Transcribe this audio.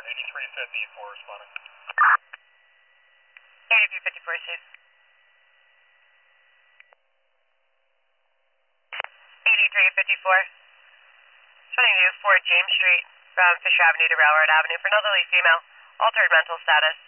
8354 responding. 8354, Chief. 8354. Trying to 4 James Street from Fisher Avenue to Railroad Avenue for an elderly female. Altered mental status.